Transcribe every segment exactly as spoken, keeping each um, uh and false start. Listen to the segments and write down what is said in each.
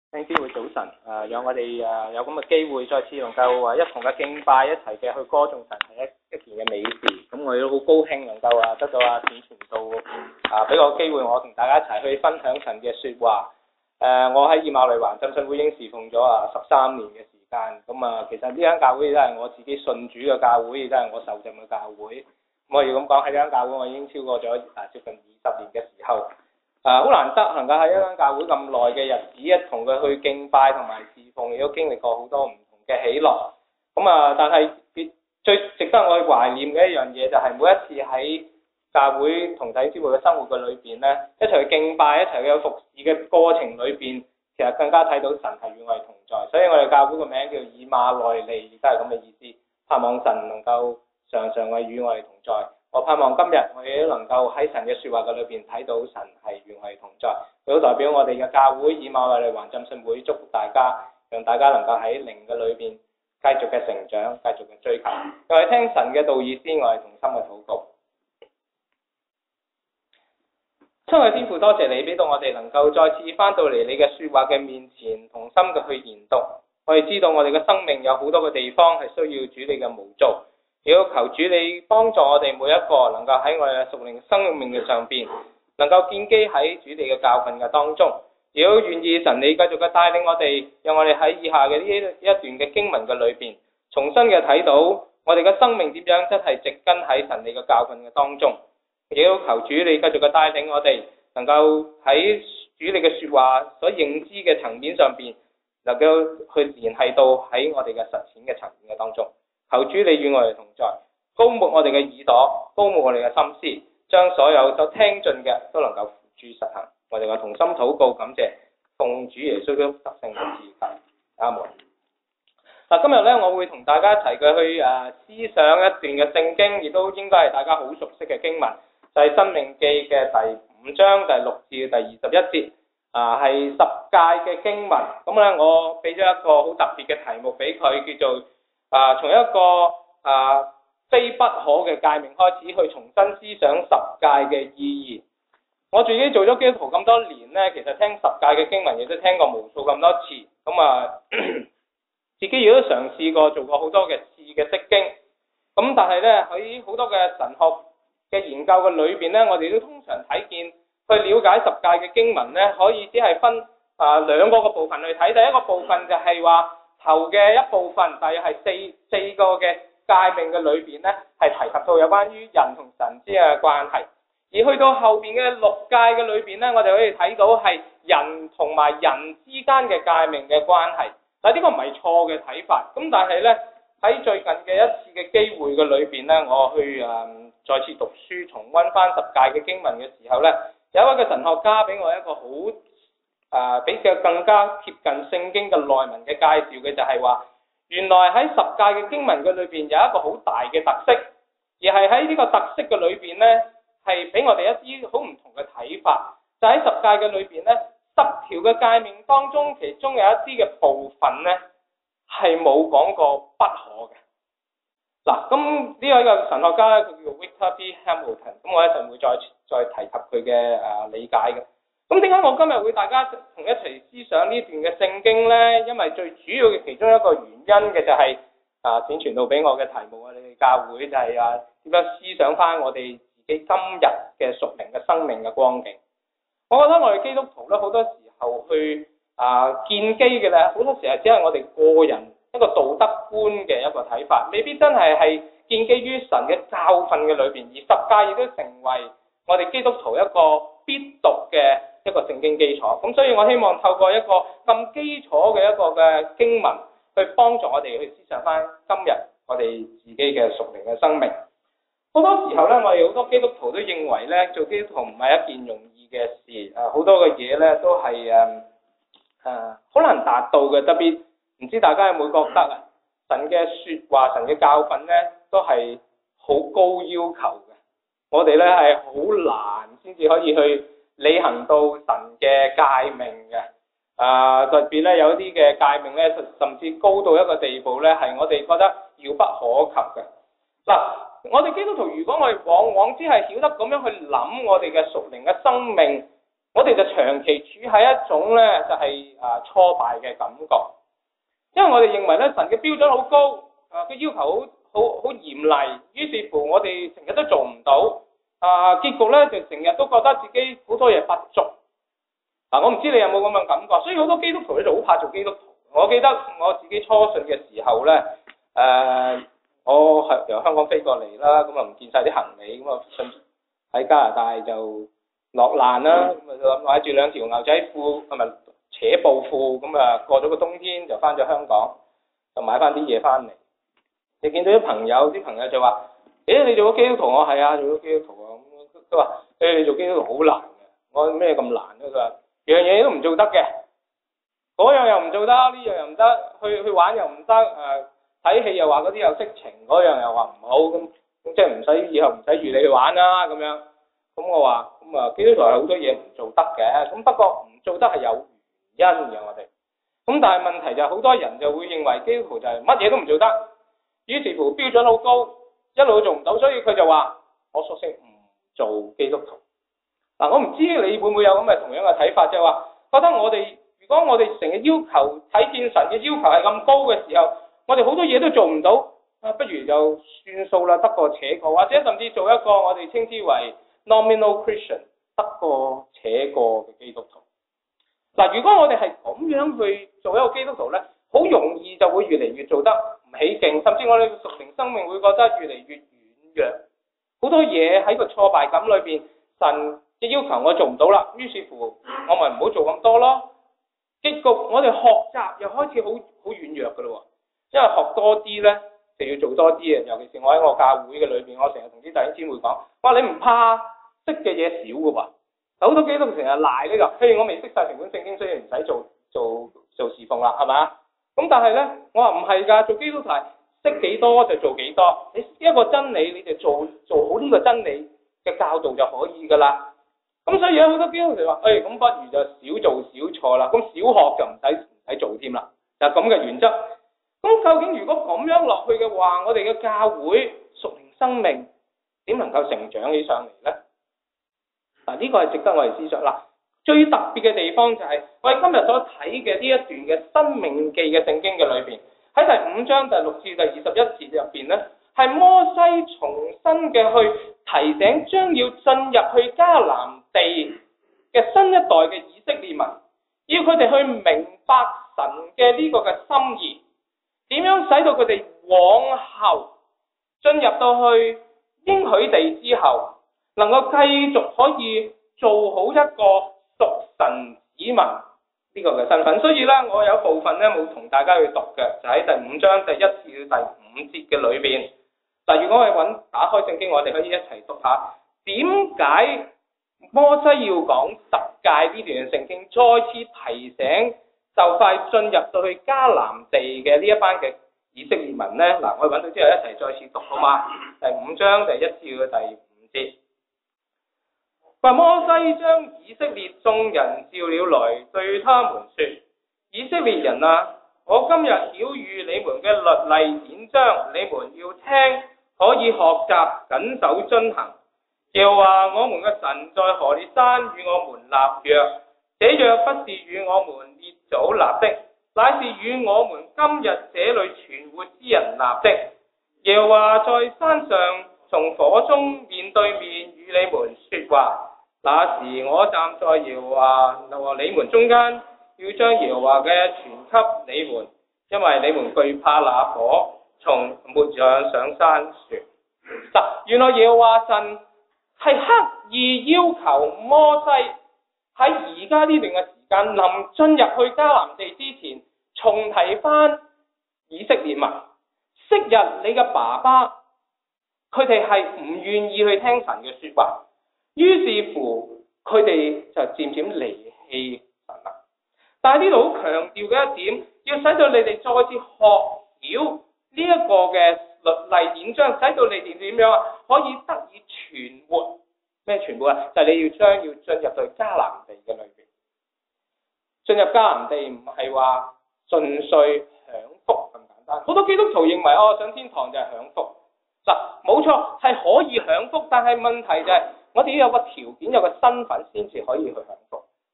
弟兄姊妹早晨，誒讓我哋誒有咁嘅機會，再次能夠誒一同嘅敬拜，一齊嘅去歌頌神係一一件嘅美事。咁我亦都好高興能夠啊得到啊展傳道啊俾個機會我同大家一齊去分享神嘅説話。誒我喺以馬內環浸信會已經侍奉咗啊十三年嘅時間。咁啊其實呢間教會都係我自己信主嘅教會，亦都係我受浸嘅教會。咁我要咁講，喺呢間教會我已經超過咗啊接近二十年嘅時候。啊，好難得能夠喺一間教會咁耐嘅日子，一同佢去敬拜同埋侍奉，亦都經歷過好多唔同嘅喜樂。咁啊，但係最值得我去懷念嘅一樣嘢，就係每一次喺教會同弟兄姊妹嘅生活嘅裏邊咧，一齊去敬拜，一齊去有服侍嘅過程裏邊，其實更加睇到神係與我哋同在。所以我哋教會個名叫以馬內利，亦都係咁嘅意思。盼望神能夠常常係與我哋同在。我盼望今日我哋都能夠喺神嘅説話嘅裏邊睇到神係與我哋同在，亦都代表我哋嘅教會以馬內利環浸信會祝福大家，讓大家能夠喺靈嘅裏邊繼續嘅成長，繼續嘅追求。我哋聽神嘅道意先，我哋同心嘅禱告。親愛嘅天父，多謝你俾到我哋能夠再次翻到嚟你嘅説話嘅面前，同心嘅去研讀。我哋知道我哋嘅生命有好多嘅地方係需要主你嘅無造。亦都求主你幫助我哋每一個能夠喺我哋嘅屬靈生命嘅上邊，能夠建基喺主你嘅教訓嘅當中。亦都願意神你繼續嘅帶領我哋，讓我哋喺以下嘅呢一段嘅經文嘅裏邊，重新嘅睇到我哋嘅生命點樣真係植根喺神你嘅教訓嘅當中。亦都求主你繼續嘅帶領我哋，能夠喺主你嘅説話所認知嘅層面上邊，能夠去聯繫到喺我哋嘅實踐嘅層面嘅當中。求主你與我哋同在，高牧我哋嘅耳朵，高牧我哋嘅心思，將所有所聽進嘅都能夠付諸實行。我哋嘅同心禱告，感謝奉主耶穌嘅特聖嘅賜求，阿門。嗱，今日咧我會同大家一齊嘅去誒思想一段嘅聖經，亦都應該係大家好熟悉嘅經文，就係、是《申命記》嘅第五章第六至第二十一節，啊係十誡嘅經文。咁咧我俾咗一個好特別嘅題目俾佢，叫做啊，從一個啊非不可嘅誡命開始，去重新思想十誡嘅意義。我自己做咗基督徒咁多年咧，其實聽十誡嘅經文亦都聽過無數咁多次，咁啊自己亦都嘗試過做過好多嘅次嘅釋經。咁但係咧喺好多嘅神學嘅研究嘅裏邊咧，我哋都通常睇見去了解十誡嘅經文咧，可以只係分啊兩個嘅部分去睇。第一個部分就係話，頭嘅一部分，大約係四四個嘅誡命嘅裏邊咧，係提及到有關於人同神之間嘅關係。而去到後邊嘅六誡嘅裏邊咧，我哋可以睇到係人同埋人之間嘅誡命嘅關係。嗱，呢個唔係錯嘅睇法。咁但係咧喺最近嘅一次嘅機會嘅裏邊咧，我去誒、嗯、再次讀書重溫翻十誡嘅經文嘅時候咧，有一位嘅神學家俾我一個好誒、呃、比較更加貼近聖經嘅內文嘅介紹嘅，就係話原來喺十誡嘅經文嘅裏邊有一個好大嘅特色，而係喺呢個特色嘅裏邊咧，係俾我哋一啲好唔同嘅睇法。就喺十誡嘅裏邊咧，十條嘅誡命當中，其中有一啲嘅部分咧係冇講過不可嘅。嗱，咁呢位嘅神學家咧，佢叫做 Victor B. Hamilton， 咁我一陣會再再提及佢嘅誒理解嘅。咁點解我今日會大家同一齊思想呢段嘅聖經呢？因為最主要嘅其中一個原因嘅就係、是、啊，展傳到俾我嘅題目啊，你哋教會就係啊點樣思想翻我哋自己今日嘅屬靈嘅生命嘅光景。我覺得我哋基督徒咧好多時候去啊建基嘅咧，好多時候只係我哋個人一個道德觀嘅一個睇法，未必真係係建基於神嘅教訓嘅裏邊。而十誡亦都成為我哋基督徒一個必讀嘅一個聖經基礎。咁所以我希望透過一個咁基礎嘅一個嘅經文，去幫助我哋去思想翻今日我哋自己嘅屬靈嘅生命。好多時候咧，我哋好多基督徒都認為咧，做基督徒唔係一件容易嘅事。誒，好多嘅嘢咧都係誒誒好難達到嘅。特別唔知大家有冇覺得啊？神嘅説話、神嘅教訓咧，都係好高要求嘅。我哋咧係好難先至可以去履行到神嘅誡命嘅。啊、呃，特別咧有啲嘅誡命咧，甚至高到一個地步咧，係我哋覺得遙不可及嘅。嗱，我哋基督徒如果我哋往往只係曉得咁樣去諗我哋嘅屬靈嘅生命， 我哋就長期處喺一種咧就係、是、啊挫敗嘅感覺，因為我哋認為咧神嘅標準好高，啊嘅要求好好好嚴厲，於是乎我哋成日都做唔到，啊結局咧就成日都覺得自己好多嘢不足。嗱、啊，我唔知你有冇咁嘅感覺，所以好多基督徒咧就好怕做基督徒。我記得我自己初信嘅時候咧，誒、呃、我係由香港飛過嚟啦，咁啊唔見晒啲行李，咁啊喺加拿大就落難啦，咁啊買住兩條牛仔褲，係咪扯布褲，咁啊過咗個冬天就翻咗香港，就買翻啲嘢翻嚟。你見到啲朋友，啲朋友就話：誒你做咗基督徒？我係啊，做咗基督徒啊。咁佢話：誒你做基督徒好難嘅。我話咩咁難啊？佢話樣嘢都唔做得嘅，嗰樣又唔做得，呢樣又唔得，去去玩又唔得，誒睇戲又話嗰啲有色情，嗰樣又話唔好，咁咁即係唔使以後唔使預你去玩啦咁樣。咁我話咁啊，基督徒係好多嘢唔做得嘅，咁不過唔做得係有原因嘅我哋。咁但係問題就係好多人就會認為基督徒就係乜嘢都唔做得，於是乎標準好高，一路都做唔到，所以佢就話我索性唔做基督徒。嗱，我唔知你會唔會有咁嘅同樣嘅睇法，就係話覺得我哋如果我哋成日要求睇見神嘅要求係咁高嘅時候，我哋好多嘢都做唔到，啊，不如就算數啦，得過且過，或者甚至做一個我哋稱之為 nominal Christian， 得過且過嘅基督徒。嗱，如果我哋係咁樣去做一個基督徒咧，好容易就會越嚟越做得唔起勁，甚至我哋嘅屬靈生命會覺得越嚟越軟弱。好多嘢喺個挫敗感裏邊，神嘅要求我做唔到啦，於是乎我咪唔好做咁多咯。結局我哋學習又開始好好軟弱噶咯，因為學多啲咧就要做多啲嘅。尤其是我喺我教會嘅裏邊，我成日同啲弟兄姊妹講：哇，你唔怕識嘅嘢少噶喎？好多基督徒成日賴呢個，嘿，我未識晒成本聖經，所以唔使做做做侍奉啦，係嘛？咁但係咧，我話唔係㗎，做基督徒識幾多就做幾多，你一個真理你就做做好呢個真理嘅教導就可以㗎啦。咁所以有好多基督徒話：誒、哎，咁不如就少做少錯啦，咁小學就唔使唔使做添啦，就咁嘅原則。咁究竟如果咁樣落去嘅話，我哋嘅教會屬靈生命點能夠成長起上嚟咧？嗱，呢個係值得我哋思想。嗱，最特別嘅地方就係、是、我哋今日所睇嘅呢一段嘅《申命記》嘅聖經嘅裏邊，喺第五章第六至第二十一節入邊咧，係摩西重新嘅去提醒將要進入去迦南地嘅新一代嘅以色列民，要佢哋去明白神嘅呢個嘅心意，點樣使到佢哋往後進入到去應許地之後，能夠繼續可以做好一個屬神子民呢個嘅身份。所以咧，我有部分咧冇同大家去讀嘅，就喺第五章第一至到第五節嘅裏邊。嗱，如果我哋揾打開聖經，我哋可以一齊讀下點解摩西要講十誡呢段聖經，再次提醒就快進入到去迦南地嘅呢一班嘅以色列民呢。嗱，我哋揾到之後一齊再次讀好嘛？第五章第一至到第五節。話摩西將以色列眾人召了來，對他們說：以色列人啊，我今日曉諭你們嘅律例典章，你們要聽，可以學習謹守遵行。又話我們嘅神在何烈山與我們立約，這約不是與我們列祖立的，乃是與我們今日這裏存活之人立的。又話在山上從火中面對面與你們說話，那時我站在耶和華和你們中間，要將耶和華嘅傳給你們，因為你們懼怕那火從末上上山說。嗱，原來耶和華神係刻意要求摩西喺而家呢段嘅時間，臨進入去迦南地之前，重提翻以色列民。昔日你嘅爸爸，佢哋係唔願意去聽神嘅說話，於是乎佢哋就漸漸離棄神啦。但係呢度好強調嘅一點，要使到你哋再次學曉呢一個嘅律例典章，使到你哋點樣啊？可以得以存活。咩存活啊？就係、是、你要將要進入到迦南地嘅裏邊。進入迦南地唔係話純粹享福咁簡單。好多基督徒認為哦，上天堂就係享福。嗱，冇錯係可以享福，但係問題就係、是、我哋要有個條件，有個身份先至可以去享福。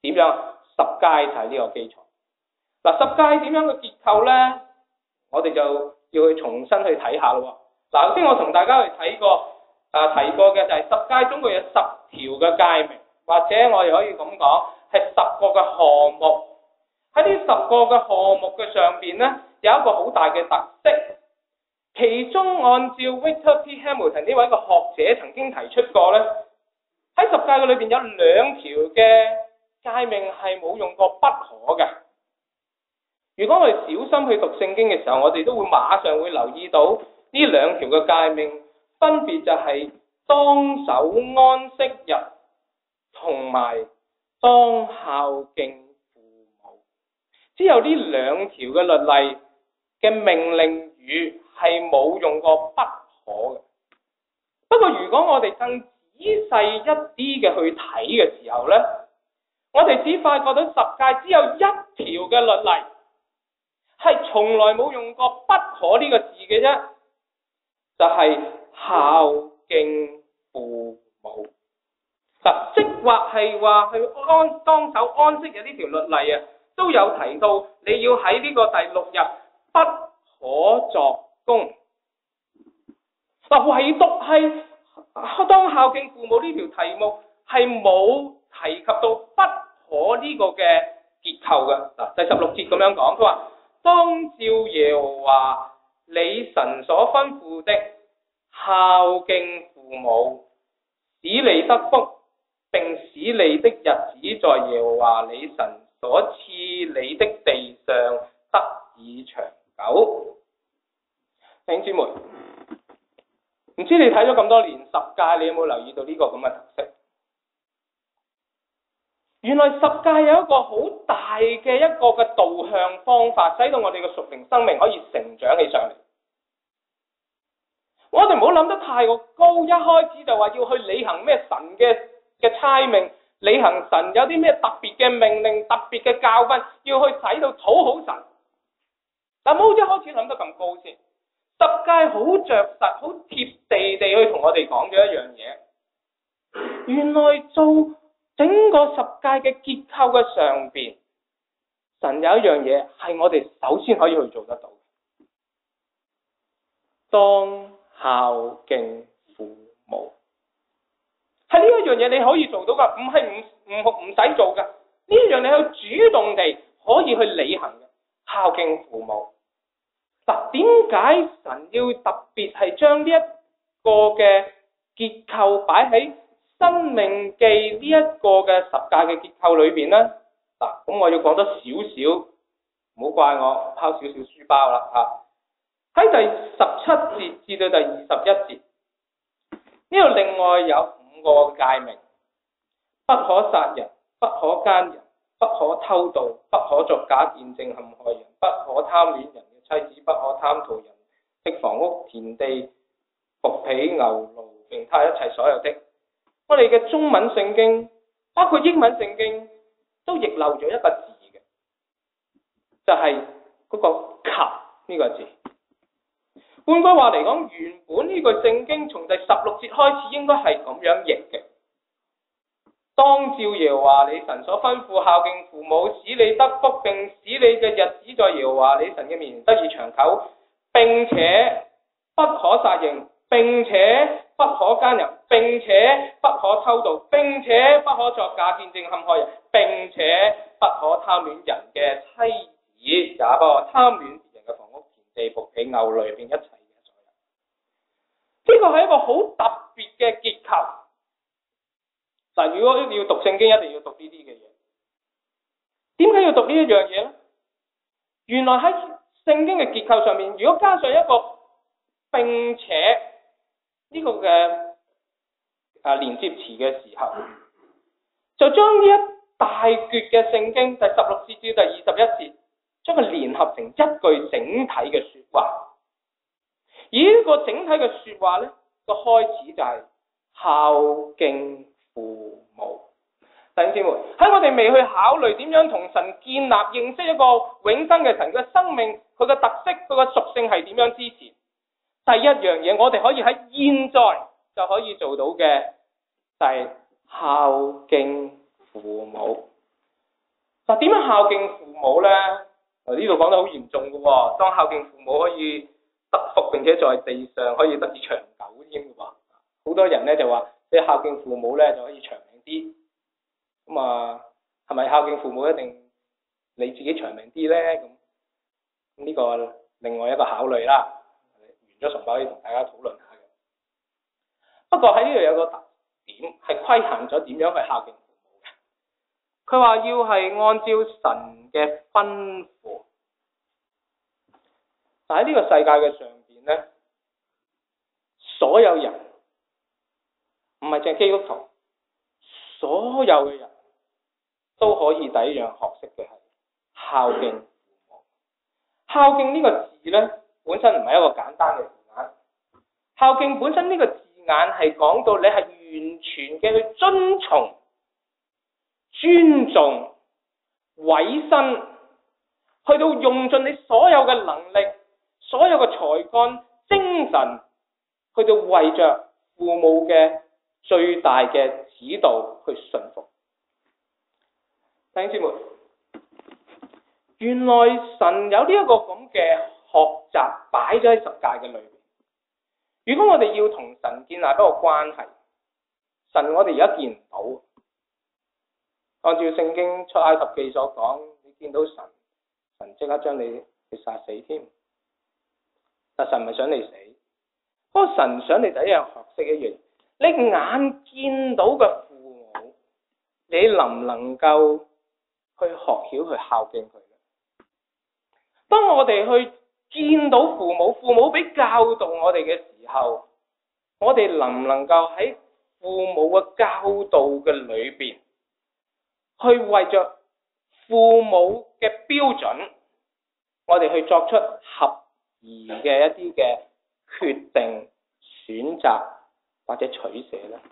點樣？十誡就係呢個基礎。嗱，十誡點樣嘅結構咧？我哋就要去重新去睇下咯。嗱，頭先我同大家去睇過，啊提過嘅就係十誡總共有十條嘅誡命，或者我哋可以咁講係十個嘅項目。喺呢十個嘅項目嘅上邊咧，有一個好大嘅特色。其中按照 Victor P. Hamilton 呢位嘅學者曾經提出過咧，喺十誡嘅裏邊有兩條嘅誡命係冇用過不可嘅。如果我哋小心去讀聖經嘅時候，我哋都會馬上會留意到呢兩條嘅誡命，分別就係當守安息日同埋當孝敬父母。只有呢兩條嘅律例嘅命令語係冇用過不可嘅。不過如果我哋更仔細一啲嘅去睇嘅時候呢，我哋只發覺到十誡只有一條嘅律例係從來冇用過不可呢個字嘅啫，就係、是、孝敬父母。嗱，即或係話去安當守安息日呢條律例啊，都有提到你要喺呢個第六日不可作工。嗱，唯獨係當孝敬父母呢條題目係冇提及到不可呢個嘅結構嘅。嗱，第十六節咁樣講，佢話當照耶和華你神所吩咐的孝敬父母，使你得福，並使你的日子在耶和華你神所賜你的地上得以長久。弟兄姊妹，唔知你睇咗咁多年十誡，你有冇留意到呢個咁嘅特色？原來十誡有一個好大嘅一個嘅導向方法，使到我哋嘅屬靈生命可以成長起上嚟。我哋唔好諗得太過高，一開始就話要去履行咩神嘅嘅差命，履行神有啲咩特別嘅命令、特別嘅教訓，要去使到討好神。但唔好一開始諗得咁高先。十誡好着實、好貼地地去同我哋講咗一樣嘢。原來做整個十誡嘅結構嘅上邊，神有一樣嘢係我哋首先可以去做得到。當孝敬父母，係呢一樣嘢你可以做到噶，唔係唔唔唔使做噶。呢一樣你去主動地可以去履行嘅，孝敬父母。嗱，點解神要特別係將呢一個嘅結構擺喺申命記呢一個嘅十誡嘅結構裏邊呢？嗱，咁我要講多少少，唔好怪我拋少少書包啦嚇。喺第十七節至到第二十一節，呢度另外有五個誡命：不可殺人，不可奸人，不可偷盜，不可作假見證陷害人，不可貪戀人嘅妻子，不可貪圖人的房屋、田地、僕婢、牛驢，並他一切所有的。我哋嘅中文聖經，包括英文聖經，都譯漏咗一個字嘅，就係、是、嗰個及呢個字。換句話嚟講，原本呢個聖經從第十六節開始應該係咁樣譯嘅：當照耶和華你神所吩咐孝敬父母，使你得福，並使你嘅日子在耶和華你神嘅面前得以長久，並且不可殺人，並且不可奸人，並且不可偷盜，並且不可作假見證陷害人，並且不可貪戀人嘅妻子，也不可貪戀別人嘅房屋、田地、僕婢、牛驢，並一切嘅所有。呢個係一個好特別嘅結構。嗱，如果要讀聖經，一定要讀呢啲嘅嘢。點解要讀呢一樣嘢呢？原來喺聖經嘅結構上面，如果加上一個並且呢個嘅啊連接詞嘅時候，就將呢一大橛嘅聖經第十六節至第二十一節，將佢聯合成一句整體嘅說話。而呢個整體嘅說話呢，個開始就係孝敬父母。弟兄姊妹，喺我哋未去考慮點樣同神建立認識一個永生嘅神嘅生命，佢嘅特色，佢嘅屬性係點樣之前，第一樣嘢我哋可以喺現在就可以做到嘅，就係孝敬父母。 嗱，點樣孝敬父母咧？呢度講得好嚴重嘅喎，當孝敬父母可以得福，並且在地上可以得以長久添嘅喎。好多人咧就話，即係孝敬父母咧就可以長命啲。咁啊，係咪孝敬父母一定你自己長命啲咧？咁呢個另外一個考慮啦。完咗崇拜可以同大家討論下嘅。不過喺呢度有個特點係規限咗點樣去孝敬父母嘅。佢話要係按照神嘅吩咐。但喺呢個世界嘅上邊咧，所有人唔係淨係基督徒，所有嘅人都可以第一樣學識嘅係孝敬父母。孝敬呢個字咧，本身唔係一個簡單嘅字眼。孝敬本身呢個字眼係講到你係完全嘅去遵從、尊重、委身，去到用盡你所有嘅能力、所有嘅才幹、精神，去到為着父母嘅最大嘅指導去順服。弟兄姊妹，原來神有呢一個咁嘅學習擺咗喺十誡嘅裏面。如果我哋要同神建立一個關係，神我哋而家見唔到。按照聖經出埃及記所講，你見到神，神即刻將你去殺死添。但神唔係想你死，不過神想你第一樣學識一樣，你眼見到嘅父母，你能唔能夠去學曉去孝敬佢呢？當我哋去見到父母，父母俾教導我哋嘅時候，我哋能唔能夠喺父母嘅教導嘅裏邊，去為着父母嘅標準，我哋去作出合宜嘅一啲嘅決定、選擇或者取捨呢？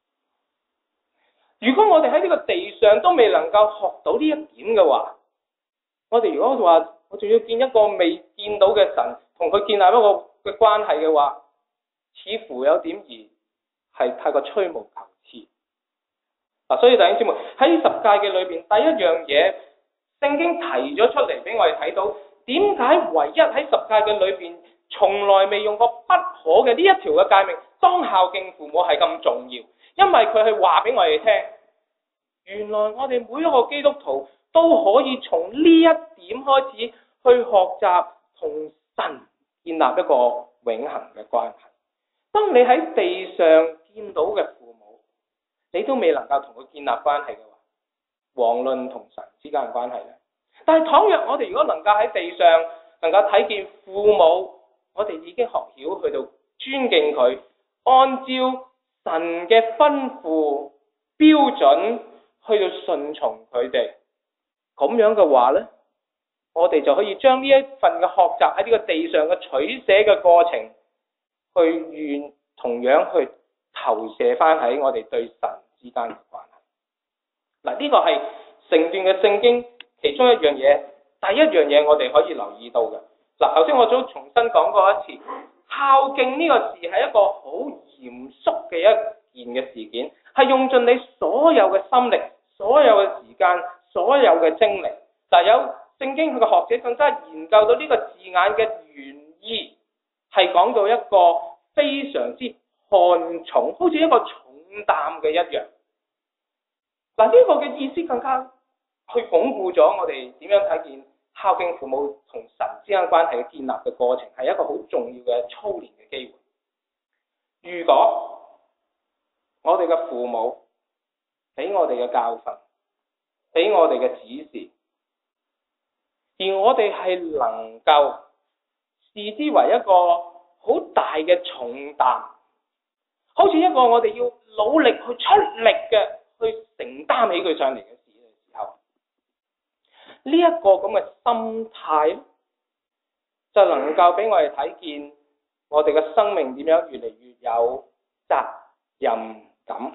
如果我哋喺呢個地上都未能夠學到呢一點嘅話，我哋如果話我仲要見一個未見到嘅神，同佢建立一個嘅關係嘅話，似乎有點而係太過吹毛求疵。嗱，所以弟兄姊妹喺十誡嘅裏邊，第一樣嘢聖經提咗出嚟俾我哋睇到，點解唯一喺十誡嘅裏邊從來未用過不可嘅呢一條嘅誡命，當孝敬父母係咁重要？因為佢係話俾我哋聽，原來我哋每一個基督徒都可以從呢一點開始去學習同神建立一個永恆嘅關係。當你喺地上見到嘅父母，你都未能夠同佢建立關係嘅話，遑論同神之間嘅關係呢？但係倘若我哋如果能夠喺地上能夠睇見父母，我哋已經學曉去到尊敬佢，按照神嘅吩咐標準去到順從佢哋，咁樣嘅話呢，我哋就可以將呢一份嘅學習喺呢個地上嘅取捨嘅過程，去願同樣去投射翻喺我哋對神之間嘅關係。嗱，呢個係成段嘅聖經其中一樣嘢，第一樣嘢我哋可以留意到嘅。嗱，頭先我都重新講過一次，孝敬呢個字係一個好嚴肅嘅一件嘅事件，係用盡你所有嘅心力、所有嘅時間、所有嘅精力。但有聖經佢嘅學者更加研究到呢個字眼嘅原意，係講到一個非常之看重，好似一個重擔嘅一樣。嗱，呢個嘅意思更加去鞏固咗我哋點樣睇見孝敬父母同神之間關係嘅建立嘅過程，係一個好重要嘅操練嘅機會。如果我哋嘅父母俾我哋嘅教訓，俾我哋嘅指示，而我哋係能夠視之為一個好大嘅重擔，好似一個我哋要努力去出力嘅去承擔起佢上嚟嘅事嘅時候，呢一個咁嘅心態就能夠俾我哋睇見我哋嘅生命點樣越嚟越有責任感。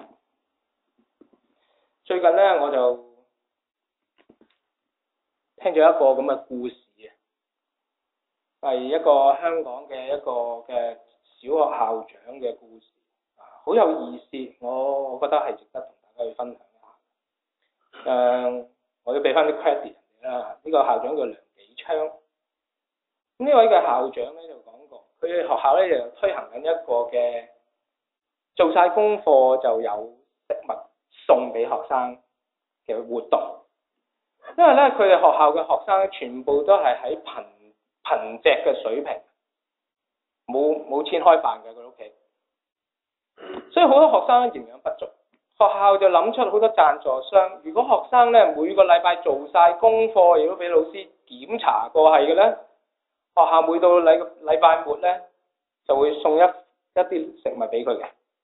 最近呢，我就聽咗一個咁嘅故事，係一個香港嘅一個嘅小學校長嘅故事，好有意思，我我覺得係值得同大家去分享一下。誒、呃， 我要俾翻啲 credit 人哋啦。呢個校長叫梁紀昌。咁呢位嘅校長咧就講過，佢哋學校咧就推行緊一個嘅做晒功課就有食物送俾學生嘅活動。因為咧佢哋學校嘅學生咧全部都係喺貧貧瘠嘅水平，冇冇錢開飯嘅佢屋企，所以好多學生營養不足。學校就諗出好多贊助商，如果學生咧每個禮拜做晒功課，如果俾老師檢查過係嘅咧，學校每到禮禮拜末咧就會送一一啲食物俾佢嘅。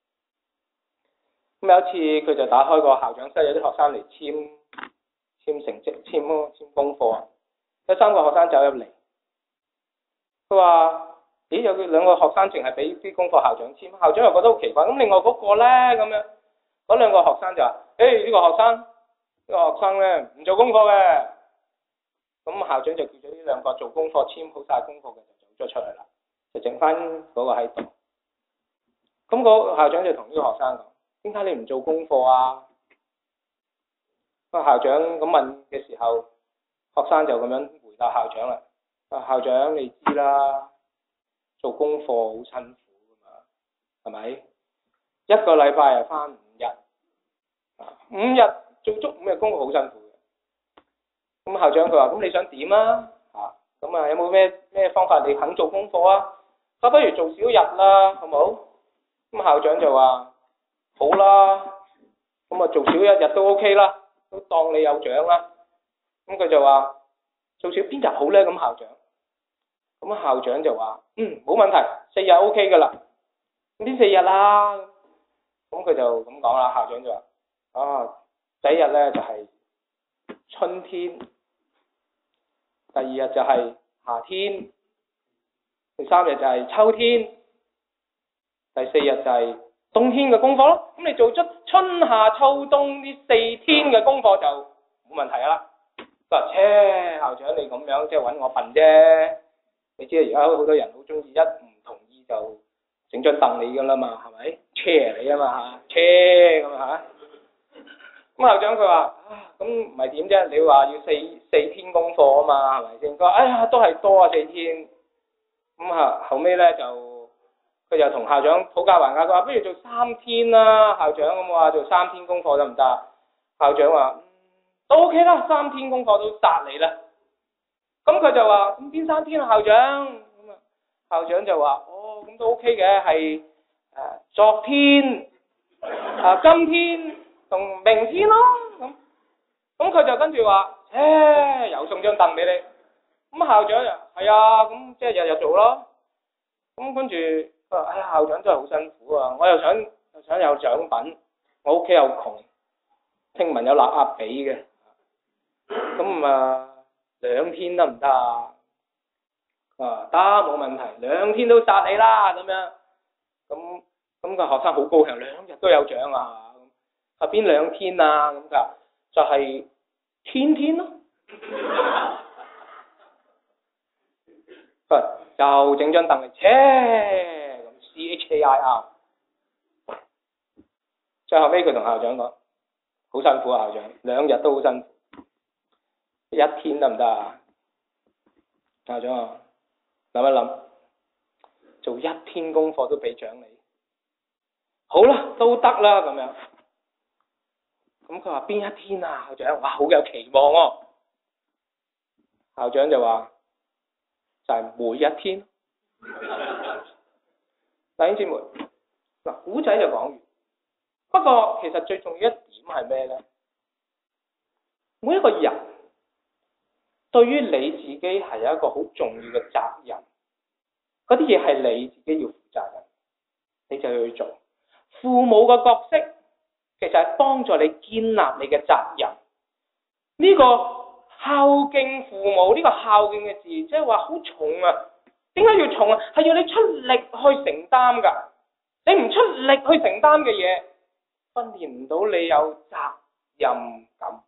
咁有一次佢就打開個校長室，有啲學生嚟簽簽成績、簽簽功課，有三個學生走入嚟，佢話：咦，有兩個學生淨係俾啲功課校長簽，校長又覺得好奇怪。咁另外嗰個咧咁樣，嗰兩個學生就話：誒呢個學生呢個學生咧唔做功課嘅。咁校長就叫咗呢兩個做功課、簽好晒功課嘅就走咗出嚟啦，就剩翻嗰個喺度。咁個校長就同呢個學生講：點解你唔做功課啊？個校長咁問嘅時候，學生就咁樣回答校長啦。啊，校長你知啦，做功課好辛苦噶嘛，係咪？一個禮拜又翻五日，啊，五日做足五日功課好辛苦嘅。咁校長佢話：咁你想點啊？啊，咁啊有冇咩咩方法你肯做功課啊？啊，不如做少日啦，好冇？咁校長就話：好啦，咁啊做少一日都 OK 啦。都當你有獎啦，咁佢就話做少邊日好咧？咁校長，咁校長就話：嗯，冇問題，四日 OK 噶啦。咁邊四日啦？咁佢就咁講啦。校長就話：啊，第一日咧就係春天，第二日就係夏天，第三日就係秋天，第四日就係冬天嘅功課咯。咁你做出春夏秋冬呢四天嘅功課就冇問題啦。佢話：切，校長你咁樣即係揾我笨啫。你知而家好多人好中意一唔同意就整張凳你噶啦嘛，係咪？車你啊嘛嚇，車咁啊嚇。咁校長佢話：啊，咁唔係點啫？你話要四四天功課啊嘛，係咪先？佢話：哎呀，都係多啊四天。咁後後尾咧就。佢就同校長討價還價，佢話不如做三天啦，校長咁話做三天功課得唔得？校長話：嗯，都 OK 啦，三天功課都殺你啦。咁佢就話：咁邊三天啊，校長？咁啊，校長就話：哦，咁都 OK 嘅，係誒昨天、啊今天同明天咯。咁咁佢就跟住話：誒，又送張凳俾你。咁校長就係啊，咁即係日日做咯。咁跟住。佢話：哎呀，校長真係好辛苦啊！我又想又想有獎品，我屋企又窮，聽聞有立鴨髀嘅，咁啊兩天得唔得啊？啊得，冇問題，兩天都殺你啦咁樣。咁咁個學生好高興，兩日都有獎啊！啊邊兩天啊？咁㗎就係、是、天天咯。佢話又整張凳嚟，切！C H A I R， 最後尾佢同校長講：好辛苦啊，校長，兩日都好辛苦，一天得唔得啊？校長啊，諗一諗，做一天功課都俾獎你，好啦，都得啦咁樣。咁佢話邊一天啊，校長？哇，好有期望喎、啊。校長就話：就係、是、每一天。弟兄姊妹，嗱，古仔就講完。不過其實最重要一點係咩呢？每一個人對於你自己係有一個好重要嘅責任，嗰啲嘢係你自己要負責任，你就要去做。父母嘅角色其實係幫助你建立你嘅責任。呢、這個孝敬父母，呢、這個孝敬嘅字，即係話好重啊！點解要重啊？係要你出力去承擔㗎。你唔出力去承擔嘅嘢，訓練唔到你有責任感。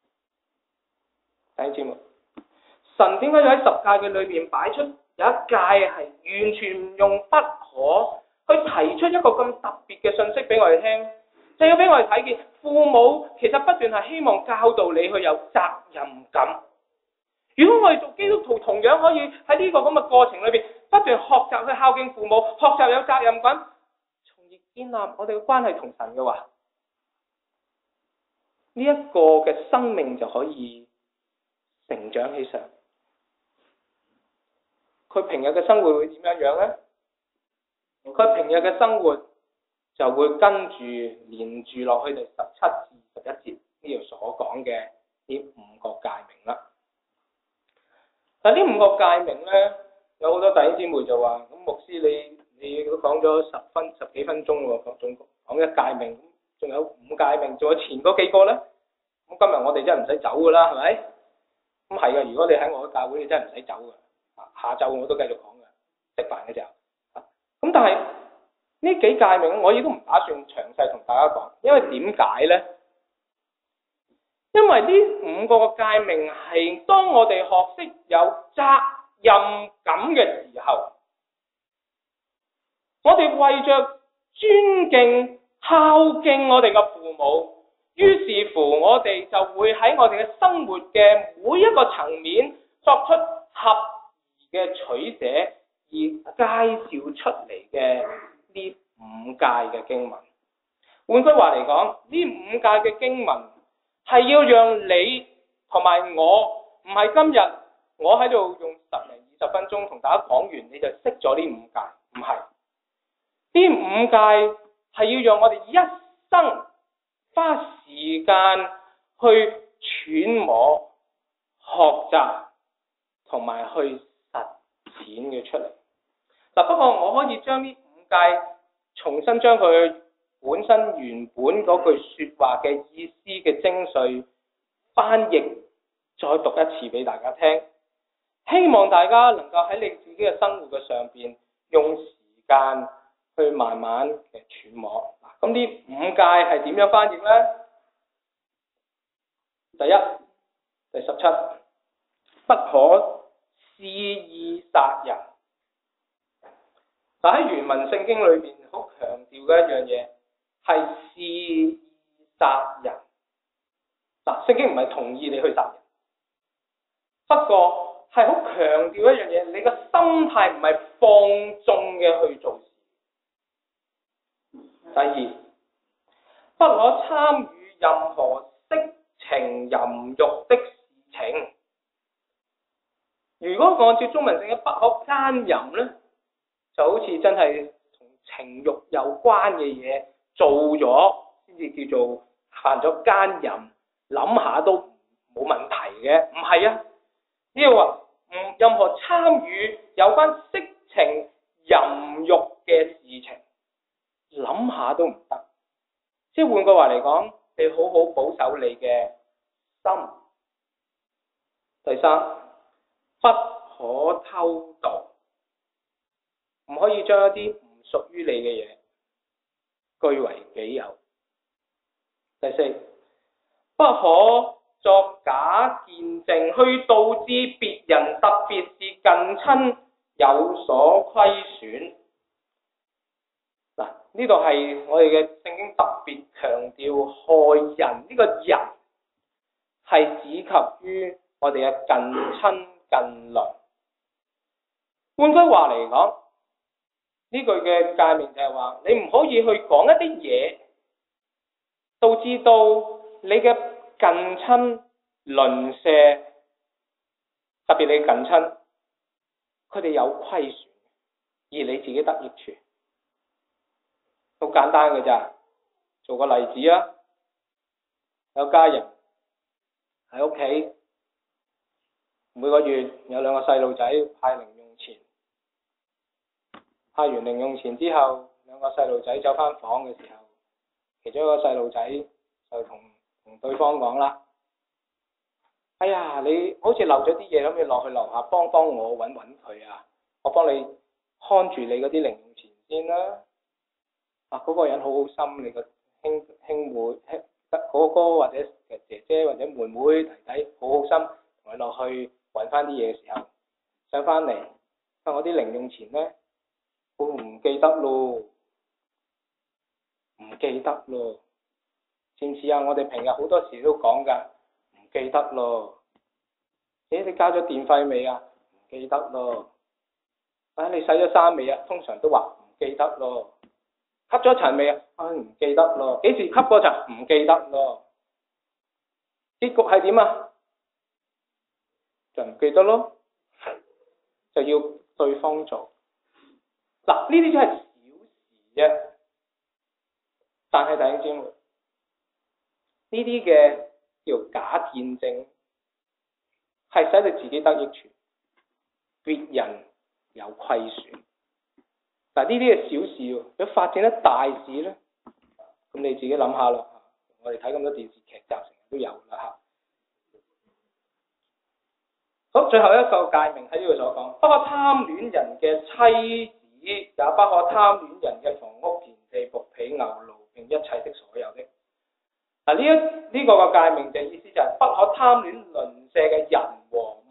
弟兄姊妹，神點解要喺十誡嘅裏邊擺出有一誡係完全唔用不可，去提出一個咁特別嘅信息俾我哋聽？ 就要俾我哋睇見，父母其實不斷係希望教導你去有責任感。如果我哋做基督徒，同樣可以喺呢個咁嘅過程裏邊，不斷學習去孝敬父母，學習有責任感，從而建立我哋嘅關係同神嘅話，呢、這、一個嘅生命就可以成長起上。佢平日嘅生活會點樣樣呢？佢平日嘅生活就會跟住連住落去第十七至十一節呢度所講嘅呢五個誡命啦。但呢五個誡命咧，有好多弟兄姊妹就話：咁牧師你你都講咗十分十幾分鐘喎，仲講一誡命，仲有五誡命，仲有前嗰幾個咧。咁今日我哋真係唔使走噶啦，係咪？咁係嘅，如果你喺我嘅教會，你真係唔使走嘅。下晝我都繼續講嘅，食飯嘅時候。咁但係呢幾誡命，我亦都唔打算詳細同大家講，因為點解呢？因為呢五個嘅誡命係當我哋學識有責任感嘅時候，我哋為着尊敬、孝敬我哋嘅父母，於是乎我哋就會喺我哋嘅生活嘅每一個層面作出合宜嘅取捨，而介紹出嚟嘅呢五誡嘅經文。換句話嚟講，呢五誡嘅經文係要讓你同埋我，唔係今日我喺度用十零二十分鐘同大家講完你就識咗呢五誡，唔係。呢五誡係要讓我哋一生花時間去揣摩、學習同埋去實踐嘅出嚟。嗱，不過我可以將呢五誡重新將佢本身原本嗰句說話嘅意思嘅精髓翻譯，再讀一次俾大家聽。希望大家能夠喺你自己嘅生活嘅上邊用時間去慢慢嘅揣摩。咁呢五誡係點樣翻譯呢？第一，第十七，不可肆意殺人。嗱，喺原文聖經裏邊好強調嘅一樣嘢係肆意殺人。嗱，聖經唔係同意你去殺人，不過係好強調一樣嘢，你個心態唔係放縱嘅去做事。第二，不可參與任何色情淫慾的事情。如果按照中文聖經不可奸淫呢，就好似真係同情慾有關嘅嘢做咗先至叫做犯咗奸淫，諗下都冇問題嘅。唔係啊，呢個話唔任何參與有關色情淫慾嘅事情，諗下都唔得。即係換句話嚟講，你好好保守你嘅心。第三，不可偷盜，唔可以將一啲唔屬於你嘅嘢據為己有。第四，不可作假見證，去導致別人，特別是近親有所虧損。嗱，呢度係我哋嘅聖經特別強調，害人呢個人係指及於我哋嘅近親近鄰。換句話嚟講，呢句嘅誡命就係話，你唔可以去講一啲嘢，導致到你嘅近親鄰舍，特別你嘅近親，佢哋有虧損，而你自己得益處。好簡單嘅咋，做個例子啊，有家人喺屋企，每個月有兩個細路仔派零用錢，派完零用錢之後，兩個細路仔走翻房嘅時候，其中一個細路仔就同同對方講啦：哎呀，你好似漏咗啲嘢，咁你落去樓下幫幫我揾揾佢啊，我幫你看住你嗰啲零用錢先啦。啊，嗰個人好好心，你個兄兄妹、兄哥哥或者姐姐或者妹妹弟弟好好心，同佢落去揾翻啲嘢嘅時候，上翻嚟，啊，我啲零用錢呢？我唔記得咯，唔記得咯。 似唔似啊？我哋平日好多時都講㗎，唔記得咯。咦，你交咗電費未啊？唔記得咯。啊，你洗咗衫未啊？通常都話唔記得咯。吸咗塵未啊？啊，唔記得咯。幾時吸過塵？唔記得咯。結局係點啊？就唔記得咯，就要對方做。嗱，呢啲都係小事啫。但係弟兄姊妹，呢啲嘅叫假見證，係使到自己得益處，別人有虧損。嗱，呢啲係小事喎，如果發展得大事咧，咁你自己諗下啦。我哋睇咁多電視劇集，成日都有啦嚇。好，最後一個誡命喺呢度所講，不可貪戀人嘅妻子，也不可貪戀人嘅房屋、田地、僕婢、牛驢，並一切的所有的。嗱，呢一呢個嘅誡命嘅意思就係不可貪戀鄰舍嘅人和物。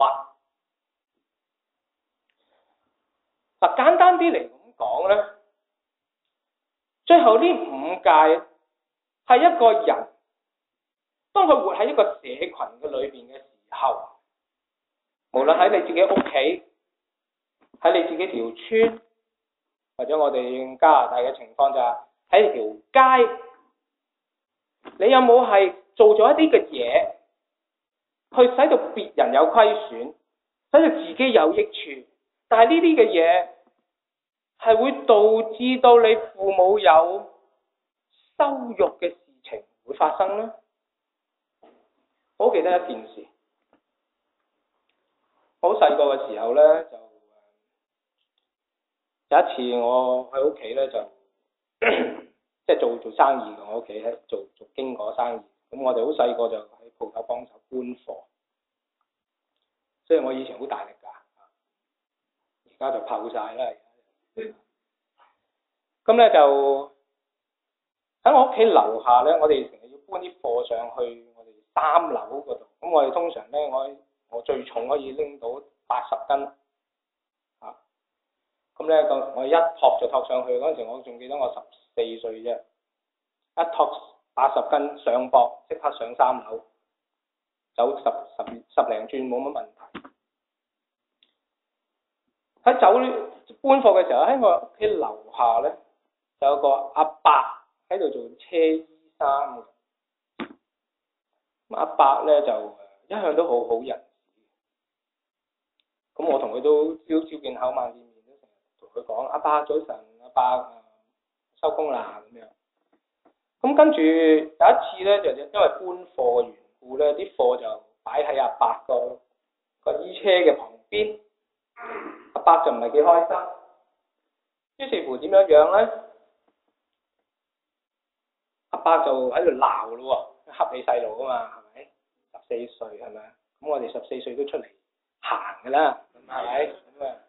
嗱，簡單啲嚟咁講咧，最後呢五誡係一個人當佢活喺一個社群嘅裏邊嘅時候，無論喺你自己屋企，喺你自己條村，或者我哋加拿大嘅情況就係喺條街，你有冇係做咗一啲嘅嘢，去使到別人有虧損，使到自己有益處？但係呢啲嘅嘢係會導致到你父母有羞辱嘅事情會發生呢？我好記得一件事，我好細個嘅時候呢，就有一次我喺屋企咧就即係做做生意嘅，我屋企喺做做經果生意，咁我哋好細個就喺鋪頭幫手搬貨，所以我以前好大力㗎，而家就泡晒啦。咁咧就喺我屋企樓下咧，我哋成日要搬啲貨上去我哋三樓嗰度，咁我哋通常咧我我最重可以拎到八十斤。咁咧個我一托就托上去，嗰陣時我仲記得我十四歲啫，一托八十斤上膊，即刻上三樓，走十十十零轉冇乜問題。喺走搬貨嘅時候，喺我屋企樓下咧就有個阿伯喺度做車衣衫嘅。咁阿伯咧就一向都好好人，咁我同佢都朝朝見口晚見面。佢講阿伯早晨，阿伯收工啦咁樣。咁跟住有一次咧，就因為搬貨嘅緣故咧，啲貨就擺喺阿伯個個衣車嘅旁邊。阿伯就唔係幾開心，於是乎點樣樣咧？阿伯就喺度鬧咯喎，恰你細路啊嘛，係咪？十四歲係咪？咁我哋十四歲都出嚟行㗎啦，係咪？咁啊〜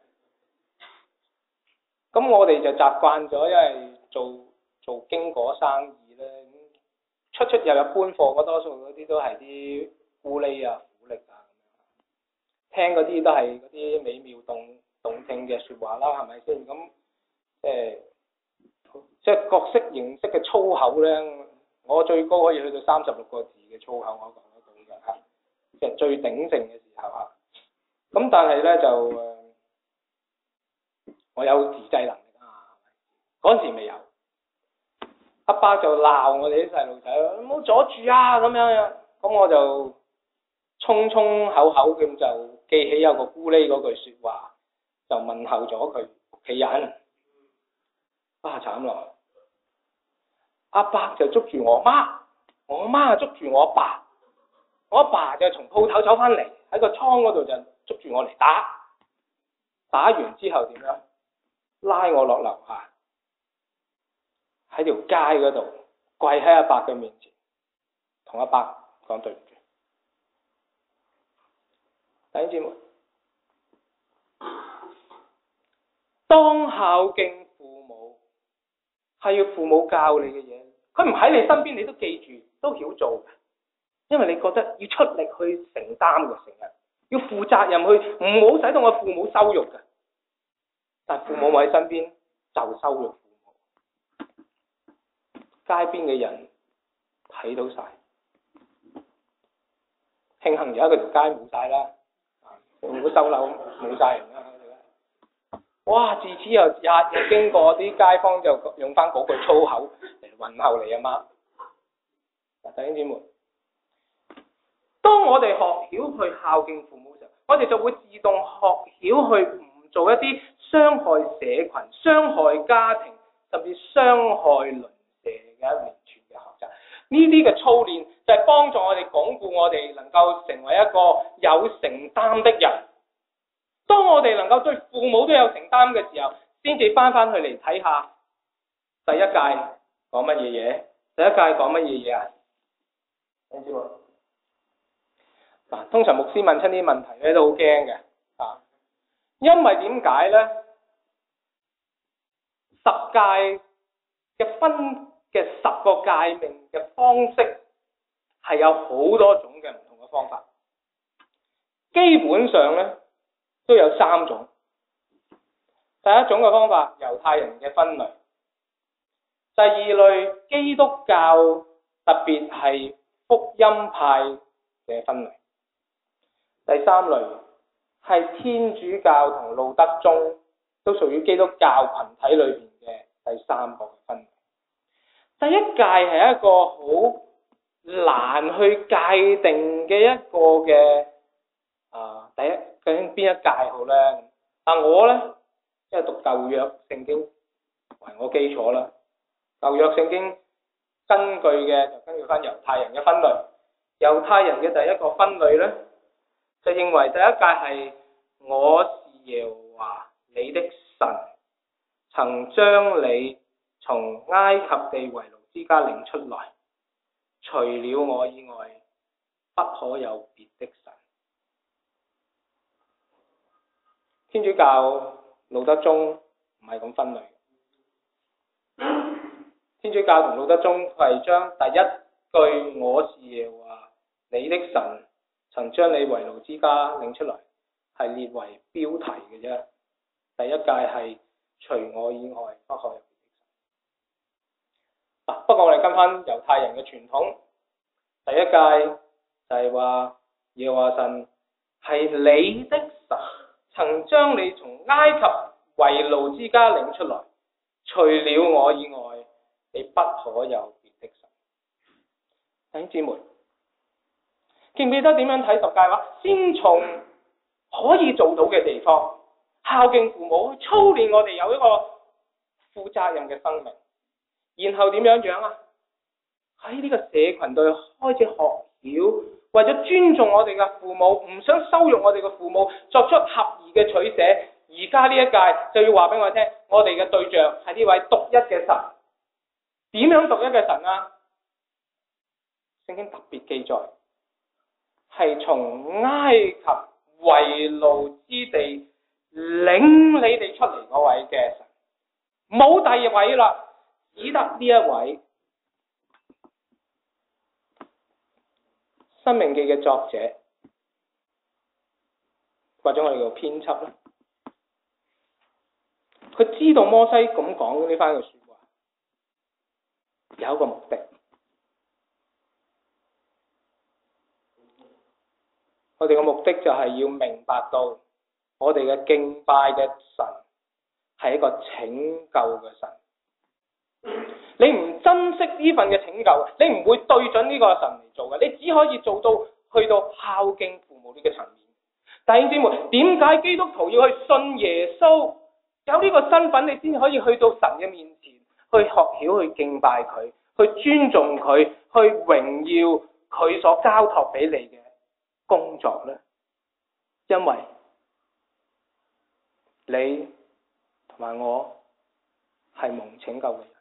咁我哋就習慣咗，因為做做經果生意咧，出出入入搬貨嗰多數嗰啲都係啲咕喱啊、苦力啊咁樣，聽嗰啲都係嗰啲美妙動動聽嘅説話啦，係咪先？咁即係即係各式形式嘅粗口咧，我最高可以去到三十六個字嘅粗口，我講得到嘅嚇，即係最鼎盛嘅時候嚇。咁但係咧就誒。我有自制能力啊！嗰陣時未有，阿伯就鬧我哋啲細路仔，唔好阻住啊咁樣樣。咁我就衝衝口口咁就記起有個咕喱嗰句説話，就問候咗佢屋企人。啊慘咯！阿伯就捉住我媽，我媽捉住我阿爸，我阿爸就從鋪頭走翻嚟，喺個倉嗰度就捉住我嚟打。打完之後點樣？拉我落樓下，喺條街嗰度跪喺阿伯嘅面前，同阿伯講對唔住。弟兄姊妹，當孝敬父母係要父母教你嘅嘢，佢唔喺你身邊，你都記住，都曉做嘅，因為你覺得要出力去承擔嘅，成日要負責任去，唔好使到我父母羞辱嘅。但父母喺身邊就羞辱父母，街邊嘅人睇到晒。慶幸而家嗰條街冇晒啦，如果收樓冇晒人啦。哇！自此又日日經過啲街坊就用翻嗰句粗口嚟問候你阿媽。嗱，弟兄姊妹，當我哋學曉去孝敬父母嘅時候，我哋就會自動學曉去唔做一啲傷害社群、傷害家庭，甚至傷害鄰舍嘅一連串嘅學習。呢啲嘅操練就係幫助我哋鞏固我哋能夠成為一個有承擔的人。當我哋能夠對父母都有承擔嘅時候，先至翻翻去嚟睇下第一屆講乜嘢嘢？第一屆講乜嘢嘢啊？你知喎？嗱，通常牧師問親啲問題咧都好驚嘅啊，因為點解咧？十誡嘅分嘅十個誡命嘅方式係有好多種嘅唔同嘅方法，基本上咧都有三種。第一種嘅方法，猶太人嘅分類；第二類，基督教特別係福音派嘅分類；第三類係天主教同路德宗都屬於基督教群體裏邊嘅第三個分類。第一誡係一個好難去界定嘅一個嘅啊，第一究竟邊一誡好咧？啊，我咧即係讀舊約聖經為我基礎啦。舊約聖經根據嘅就根據翻猶太人嘅分類。猶太人嘅第一個分類咧，就認為第一誡係我是耶和華你的神，曾將你從埃及地為奴之家領出來，除了我以外，不可有別的神。天主教路德宗唔係咁分類。天主教同路德宗係將第一句我是耶和華你的神，曾將你為奴之家領出來，係列為標題嘅啫。第一誡係除我以外，不可有別的神。啊，不過我哋跟翻猶太人嘅傳統，第一誡就係話耶和華神係你的神，曾將你從埃及為奴之家領出來，除了我以外，你不可有別的神。弟兄姊妹，記唔記得點樣睇十誡話？先從可以做到嘅地方，孝敬父母，操練我哋有一個負責任嘅生命。然後點樣樣啊？喺呢個社群度開始學曉，為咗尊重我哋嘅父母，唔想羞辱我哋嘅父母，作出合宜嘅取捨。而家呢一屆就要話俾我聽，我哋嘅對象係呢位獨一嘅神。點樣獨一嘅神啊？聖經特別記載，係從埃及為奴之地領你哋出嚟嗰位嘅神，冇第二位啦，只得呢一位。申命記嘅作者，或者我哋叫編輯啦，佢知道摩西咁講呢番嘅說話，有一個目的。我哋嘅目的就係要明白到，我哋嘅敬拜嘅神係一個拯救嘅神。你唔珍惜呢份嘅拯救，你唔會對準呢個神嚟做嘅，你只可以做到去到孝敬父母呢個層面。弟兄姊妹，點解基督徒要去信耶穌？有呢個身份，你先可以去到神嘅面前，去學曉去敬拜佢，去尊重佢，去榮耀佢所交託俾你嘅工作呢？因為你同埋我係蒙拯救嘅人。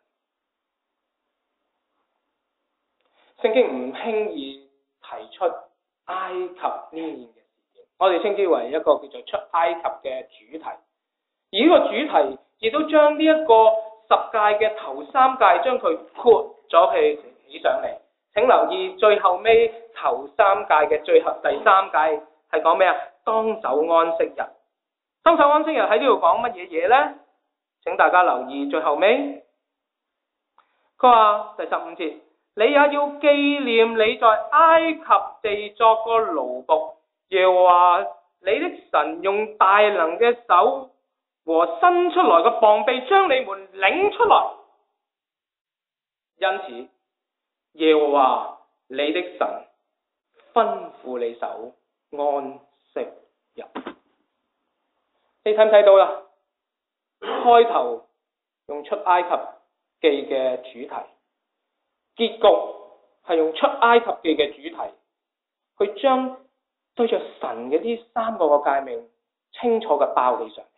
聖經唔輕易提出埃及呢件嘅事件，我哋稱之為一個叫做出埃及嘅主題。而呢個主題亦都將呢一個十誡嘅頭三誡將佢括咗起起上嚟。請留意最後尾頭三誡嘅最後第三誡係講咩啊？當守安息日。當守安息日喺呢度講乜嘢嘢呢？請大家留意最後尾，佢話第十五節， 你也要紀念你在埃及地作個奴僕，耶和華你的神用大能嘅手和伸出來嘅膀臂將你們領出來。因此，耶和華你的神吩咐你守安息日。你睇唔睇到啦？開頭用出埃及記嘅主題，結局係用出埃及記嘅主題，去將對着神嘅呢三個個誡命清楚嘅包起上嚟。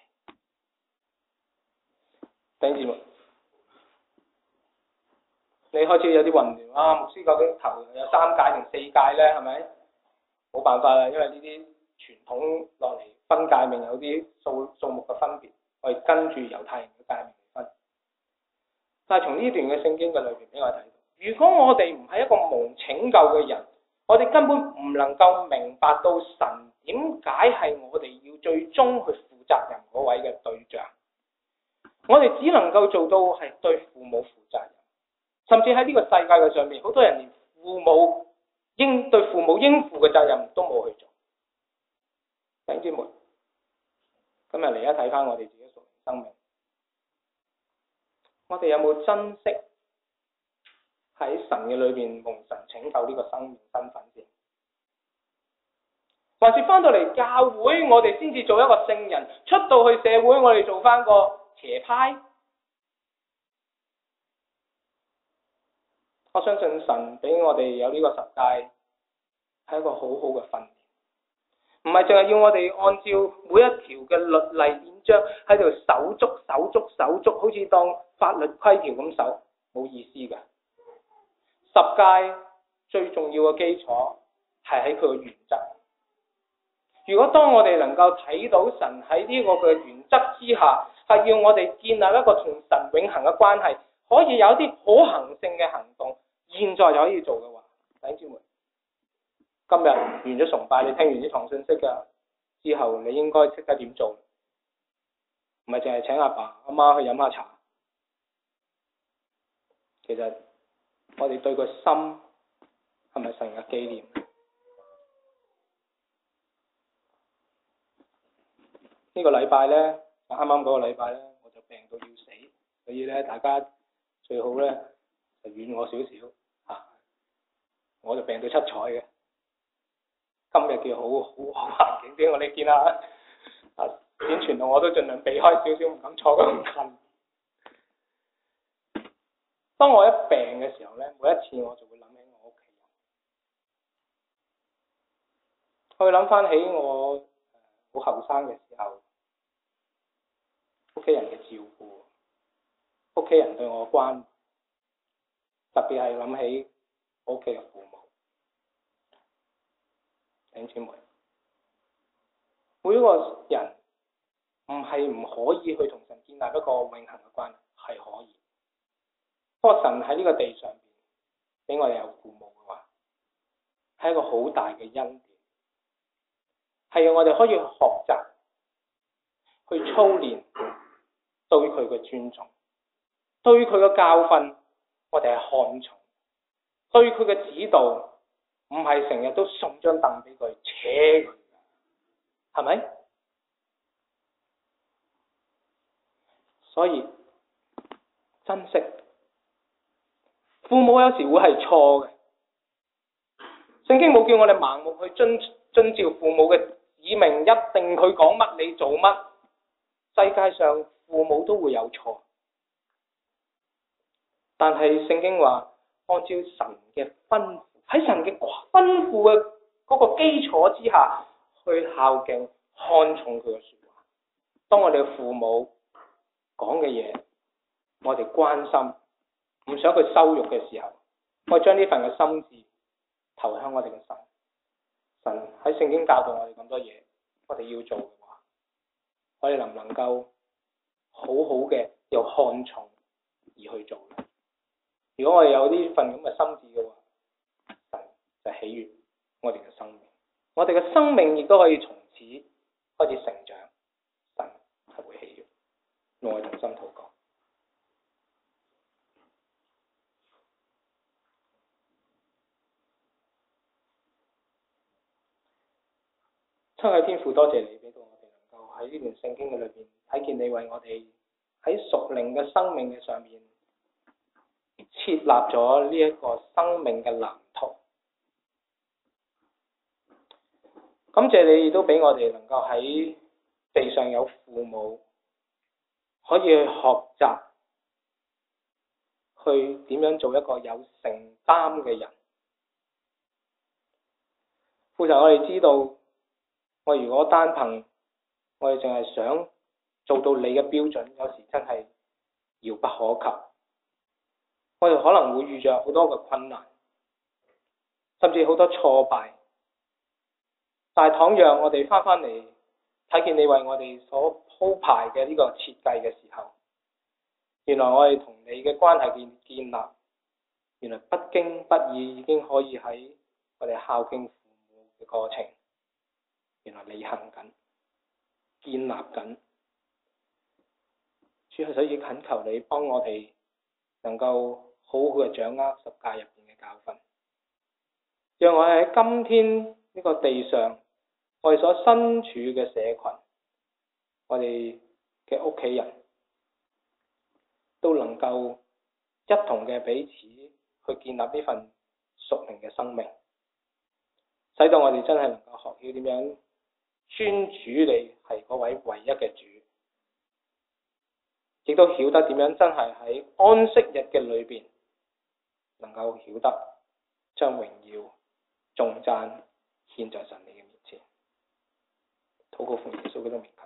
弟兄姊妹，你開始有啲混亂啊！牧師究竟頭有三誡定四誡呢？係咪？冇辦法啦，因為呢啲傳統落嚟分誡命有啲數數目嘅分別，我哋跟住猶太人嘅誡命嚟分。但係從呢段嘅聖經嘅裏邊俾我睇到，如果我哋唔係一個蒙拯救嘅人，我哋根本唔能夠明白到神點解係我哋要最終去負責任嗰位嘅對象。我哋只能夠做到係對父母負責任，甚至喺呢個世界嘅上面，好多人連父母應對父母應負嘅責任都冇去做。弟兄姊妹，今日嚟一睇翻我哋自己屬靈生命，我哋有冇珍惜喺神嘅裏邊蒙神拯救呢個生命身份先？還是翻到嚟教會，我哋先至做一個聖人，出到去社會，我哋做翻個邪派？我相信神俾我哋有呢個十誡係一個好好嘅訓練，唔係淨係要我哋按照每一條嘅律例典章喺度守足守足守足，好似當法律規條咁守，冇意思嘅。十誡最重要嘅基礎係喺佢嘅原則。如果當我哋能夠睇到神喺呢個嘅原則之下，係要我哋建立一個同神永恆嘅關係，可以有一啲可行性嘅行動，現在就可以做嘅話，弟兄姊妹，今日完咗崇拜，你聽完呢堂信息嘅之後，你應該識得點做，唔係淨係請阿爸阿媽去飲下茶。其實我哋對個心係咪神嘅紀念？呢個禮拜呢，啱啱嗰個禮拜呢，我就病到要死，所以呢，大家最好呢，就遠我少少嚇，我就病到七彩嘅。今日叫好好好環境啲，我哋見啊，啊點傳道我都盡量避開少少，唔敢坐咁近。當我一病嘅時候呢，每一次我就會諗起我屋企人，我會諗翻起我好後生嘅時候，屋企人嘅照顧，屋企人對我嘅關，特別係諗起我屋企嘅父母。弟兄姊妹，每一個人唔係唔可以去同神建立一個永恆嘅關係，係可以。不過神喺呢個地上邊俾我哋有父母嘅話，係一個好大嘅恩典，係要我哋可以學習去操練對佢嘅尊重，對佢嘅教訓我哋係看重，對佢嘅指導唔係成日都送張凳俾佢扯佢，係咪？所以珍惜父母，有時會係錯嘅。聖經冇叫我哋盲目去遵遵照父母嘅指命，一定佢講乜你做乜。世界上父母都會有錯，但係聖經話按照神嘅吩咐，喺神嘅吩咐嘅嗰個基礎之下去孝敬看重佢嘅說話。當我哋嘅父母講嘅嘢，我哋關心，唔想佢羞辱嘅時候，我將呢份嘅心志投向我哋嘅神。神喺聖經教導我哋咁多嘢，我哋要做嘅話，我哋能唔能夠好好嘅又看重而去做呢？如果我哋有呢份咁嘅心志嘅話，神就喜悅我哋嘅生命，我哋嘅生命亦都可以從此開始成長，神係會喜悅。用我哋同心禱告。 親愛天父，多謝你俾到我哋能夠喺呢段聖經嘅裏邊睇見你為我哋喺屬靈嘅生命嘅上面設立咗呢一個生命嘅藍圖。感謝你亦都俾我哋能夠喺地上有父母，可以去學習去點樣做一個有承擔嘅人。父神，我哋知道，我如果單憑我哋淨係想做到你嘅標準，有時真係遙不可及。我哋可能會遇着好多嘅困難，甚至好多挫敗。但係倘若我哋翻返嚟睇見你為我哋所鋪排嘅呢個設計嘅時候，原來我哋同你嘅關係建建立，原來不經不意已經可以喺我哋孝敬父母嘅過程，原來履行緊、建立緊。主係，所以懇求你幫我哋能夠好好嘅掌握十誡入邊嘅教訓，讓我哋喺今天呢個地上，我哋所身處嘅社群，我哋嘅屋企人都能夠一同嘅彼此去建立呢份屬靈嘅生命，使到我哋真係能夠學曉點樣尊主你係嗰位唯一嘅主，亦都曉得點樣真係喺安息日嘅裏邊能夠曉得將榮耀頌讚獻在神你嘅面前。禱告奉耶穌基督名求。